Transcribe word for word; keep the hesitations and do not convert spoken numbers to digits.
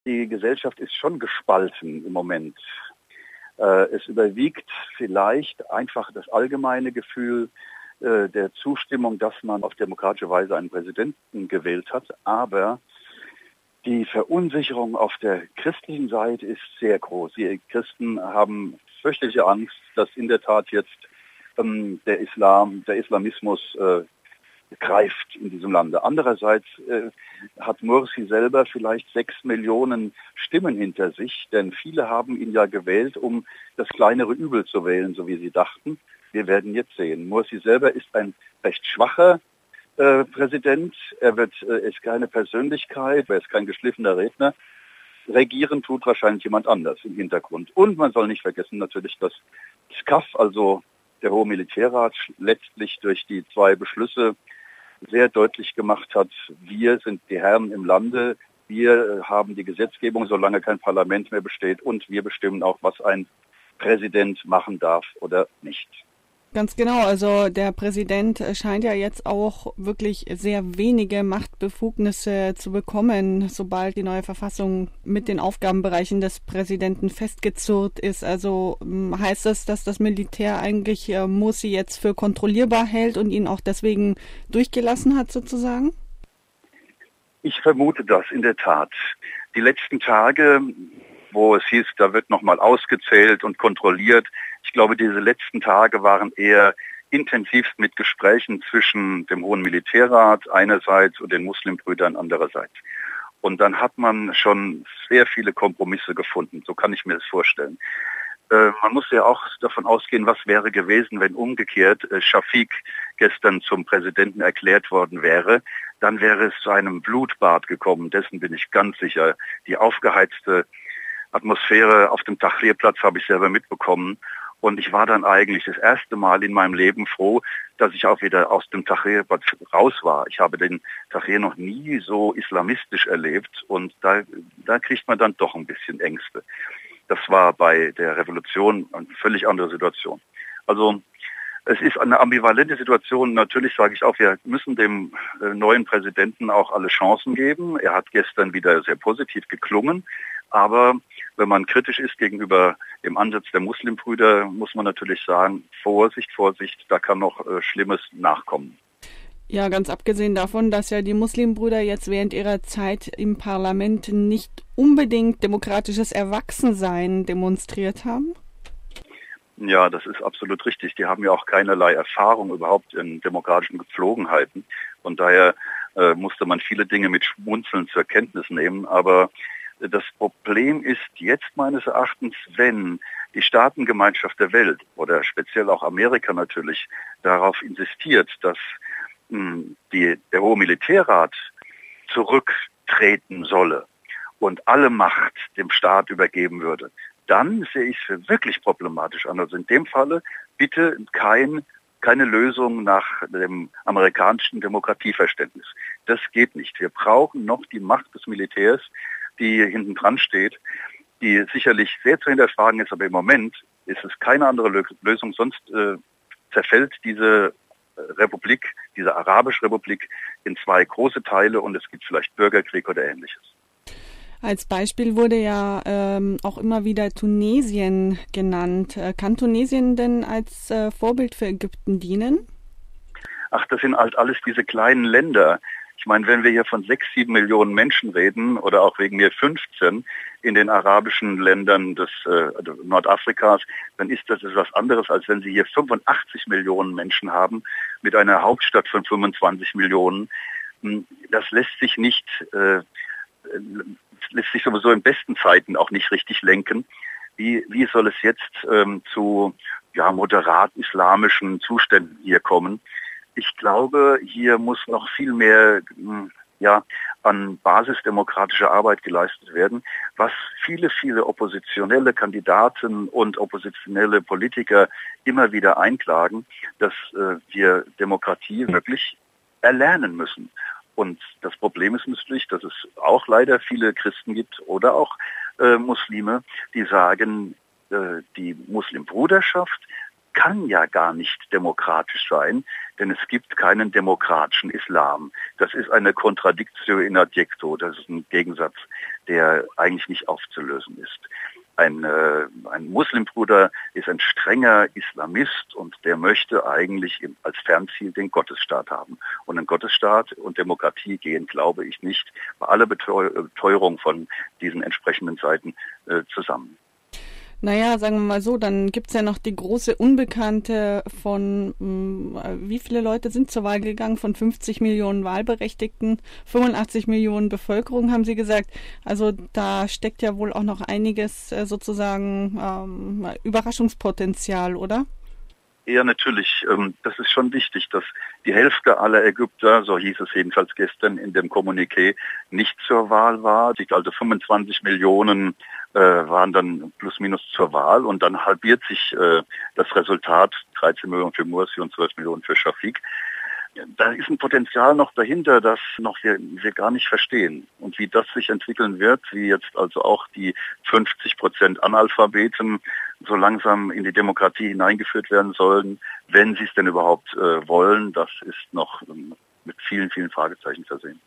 Die Gesellschaft ist schon gespalten im Moment. Äh, es überwiegt vielleicht einfach das allgemeine Gefühl äh, der Zustimmung, dass man auf demokratische Weise einen Präsidenten gewählt hat. Aber die Verunsicherung auf der christlichen Seite ist sehr groß. Die Christen haben fürchterliche Angst, dass in der Tat jetzt ähm, der Islam, der Islamismus äh, greift in diesem Lande. Andererseits äh, hat Mursi selber vielleicht sechs Millionen Stimmen hinter sich, denn viele haben ihn ja gewählt, um das kleinere Übel zu wählen, so wie sie dachten. Wir werden jetzt sehen. Mursi selber ist ein recht schwacher äh, Präsident. Er wird, äh, ist keine Persönlichkeit, er ist kein geschliffener Redner. Regieren tut wahrscheinlich jemand anders im Hintergrund. Und man soll nicht vergessen natürlich, dass S C A F, also der Hohe Militärrat, letztlich durch die zwei Beschlüsse sehr deutlich gemacht hat, wir sind die Herren im Lande, wir haben die Gesetzgebung, solange kein Parlament mehr besteht, und wir bestimmen auch, was ein Präsident machen darf oder nicht. Ganz genau, also der Präsident scheint ja jetzt auch wirklich sehr wenige Machtbefugnisse zu bekommen, sobald die neue Verfassung mit den Aufgabenbereichen des Präsidenten festgezurrt ist. Also heißt das, dass das Militär eigentlich äh, Mursi jetzt für kontrollierbar hält und ihn auch deswegen durchgelassen hat sozusagen? Ich vermute das in der Tat. Die letzten Tage, wo es hieß, da wird nochmal ausgezählt und kontrolliert. Ich glaube, diese letzten Tage waren eher intensivst mit Gesprächen zwischen dem Hohen Militärrat einerseits und den Muslimbrüdern andererseits. Und dann hat man schon sehr viele Kompromisse gefunden, so kann ich mir das vorstellen. Äh, man muss ja auch davon ausgehen, was wäre gewesen, wenn umgekehrt äh, Shafiq gestern zum Präsidenten erklärt worden wäre. Dann wäre es zu einem Blutbad gekommen, dessen bin ich ganz sicher. Die aufgeheizte Atmosphäre auf dem Tahrir-Platz habe ich selber mitbekommen. Und ich war dann eigentlich das erste Mal in meinem Leben froh, dass ich auch wieder aus dem Tahrir-Platz raus war. Ich habe den Tahrir noch nie so islamistisch erlebt und da, da kriegt man dann doch ein bisschen Ängste. Das war bei der Revolution eine völlig andere Situation. Also es ist eine ambivalente Situation. Natürlich sage ich auch, wir müssen dem äh, neuen Präsidenten auch alle Chancen geben. Er hat gestern wieder sehr positiv geklungen. Aber wenn man kritisch ist gegenüber dem Ansatz der Muslimbrüder, muss man natürlich sagen, Vorsicht, Vorsicht, da kann noch äh, Schlimmes nachkommen. Ja, ganz abgesehen davon, dass ja die Muslimbrüder jetzt während ihrer Zeit im Parlament nicht unbedingt demokratisches Erwachsensein demonstriert haben. Ja, das ist absolut richtig. Die haben ja auch keinerlei Erfahrung überhaupt in demokratischen Gepflogenheiten. Von daher äh, musste man viele Dinge mit Schmunzeln zur Kenntnis nehmen. Aber das Problem ist jetzt meines Erachtens, wenn die Staatengemeinschaft der Welt oder speziell auch Amerika natürlich darauf insistiert, dass mh, die, der Hohe Militärrat zurücktreten solle und alle Macht dem Staat übergeben würde, dann sehe ich es für wirklich problematisch an. Also in dem Falle bitte kein, keine Lösung nach dem amerikanischen Demokratieverständnis. Das geht nicht. Wir brauchen noch die Macht des Militärs, die hinten dran steht, die sicherlich sehr zu hinterfragen ist, aber im Moment ist es keine andere Lösung, sonst äh, zerfällt diese Republik, diese arabische Republik in zwei große Teile und es gibt vielleicht Bürgerkrieg oder Ähnliches. Als Beispiel wurde ja ähm, auch immer wieder Tunesien genannt. Kann Tunesien denn als äh, Vorbild für Ägypten dienen? Ach, das sind halt alles diese kleinen Länder. Ich meine, wenn wir hier von sechs, sieben Millionen Menschen reden oder auch wegen mir fünfzehn in den arabischen Ländern des äh, Nordafrikas, dann ist das etwas anderes, als wenn Sie hier fünfundachtzig Millionen Menschen haben mit einer Hauptstadt von fünfundzwanzig Millionen. Das lässt sich nicht, äh, lässt sich sowieso in besten Zeiten auch nicht richtig lenken. Wie, wie soll es jetzt ähm, zu ja, moderat islamischen Zuständen hier kommen? Ich glaube, hier muss noch viel mehr ja, an basisdemokratischer Arbeit geleistet werden, was viele, viele oppositionelle Kandidaten und oppositionelle Politiker immer wieder einklagen, dass äh, wir Demokratie wirklich erlernen müssen. Und das Problem ist natürlich, dass es auch leider viele Christen gibt oder auch äh, Muslime, die sagen, äh, die Muslimbruderschaft kann ja gar nicht demokratisch sein, denn es gibt keinen demokratischen Islam. Das ist eine Contradictio in adjecto, das ist ein Gegensatz, der eigentlich nicht aufzulösen ist. Ein, äh, ein Muslimbruder ist ein strenger Islamist und der möchte eigentlich im, als Fernziel den Gottesstaat haben. Und ein Gottesstaat und Demokratie gehen, glaube ich, nicht bei aller Beteuerung von diesen entsprechenden Seiten äh, zusammen. Naja, sagen wir mal so, dann gibt's ja noch die große Unbekannte von, mh, wie viele Leute sind zur Wahl gegangen? Von fünfzig Millionen Wahlberechtigten, fünfundachtzig Millionen Bevölkerung, haben Sie gesagt. Also da steckt ja wohl auch noch einiges äh, sozusagen ähm, Überraschungspotenzial, oder? Ja, natürlich. Das ist schon wichtig, dass die Hälfte aller Ägypter, so hieß es jedenfalls gestern in dem Kommuniqué, nicht zur Wahl war. Also fünfundzwanzig Millionen äh, waren dann plus minus zur Wahl und dann halbiert sich äh, das Resultat, dreizehn Millionen für Mursi und zwölf Millionen für Shafik. Da ist ein Potenzial noch dahinter, das noch wir, wir gar nicht verstehen. Und wie das sich entwickeln wird, wie jetzt also auch die fünfzig Prozent Analphabeten so langsam in die Demokratie hineingeführt werden sollen, wenn sie es denn überhaupt äh, wollen, das ist noch ähm, mit vielen, vielen Fragezeichen versehen.